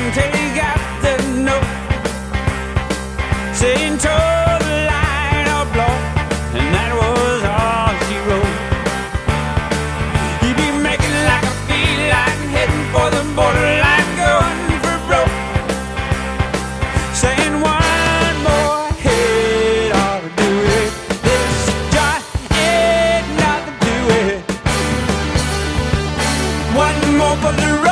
till he got the note saying toe the line or blow, and that was all she wrote. He'd be making like a feline, heading for the borderline, going for broke, saying one more hit ought to do it. This just ain't nothing to it. One more for the